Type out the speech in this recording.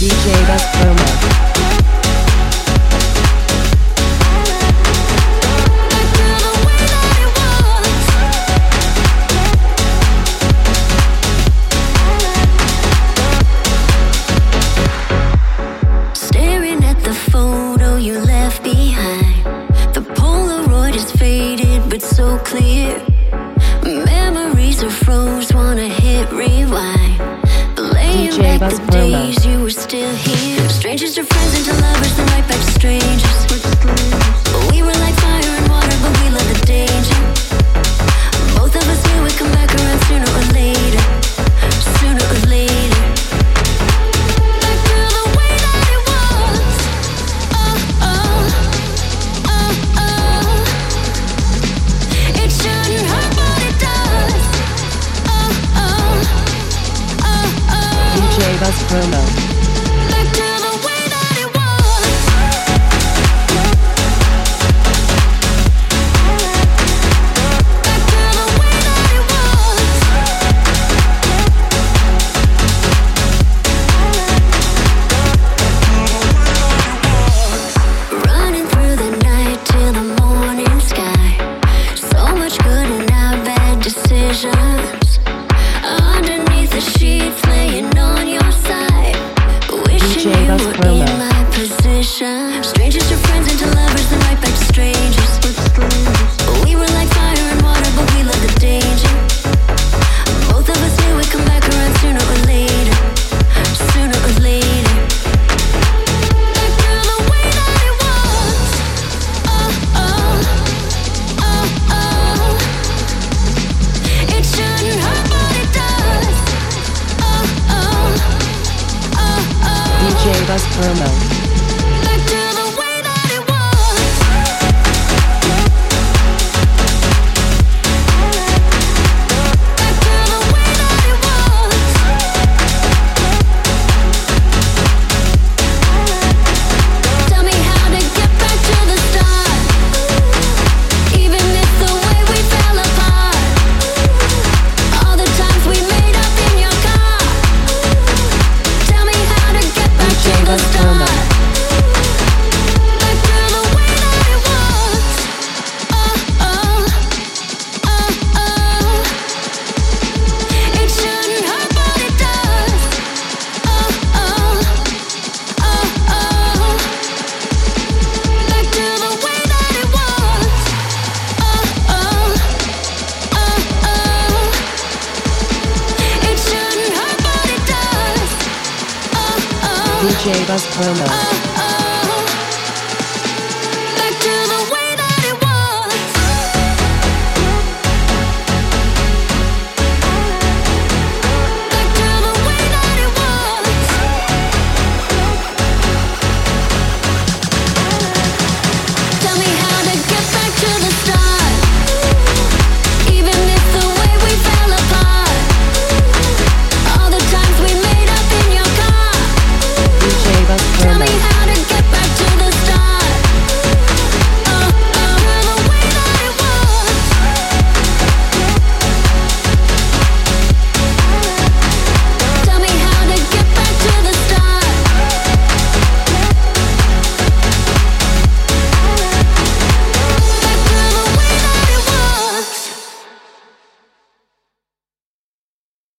DJ Buzz Promo. So clear, memories are froze, wanna hit rewind. Laying back the days you were still here. Strangers to friends and to lovers, then right back to strangers. We were like fire and water, but we loved the danger. Both of us knew we'd come back around sooner or later. Sooner or later. Back to the way that it was. Oh, oh, oh, oh. It shouldn't hurt, but it does. Oh, oh, oh, oh. DJ Buzz Promo. Back to the way that it was. Back to the way that it was. Running through the night till the morning sky. So much good and our bad decisions. Underneath the sheets, laying on your side. Wishing DJ you Buzz were Promo. in my position. Strangers to friends and to lovers, then right back to strangers. We were like fire and water, but we loved the danger. Both of us knew we'd come back around sooner or later. Sooner or later. Back to the way that it was. Oh, oh, oh, oh. It shouldn't hurt, but it does. Oh, oh, oh, oh. DJ Buzz Promo. Back to the way that it was. Back to the way that it was. Tell me how to get back to the start. Even if the way we fell apart. All the times we made up in your car. Tell me how to get back to the start. Back to the way that it was. Oh, oh, oh, oh. It shouldn't hurt, but it does. Oh, oh, oh, oh. Back to the way that it was. Oh, oh, oh, oh. It shouldn't hurt, but it does. Oh, oh. DJ Buzz Promo. Oh,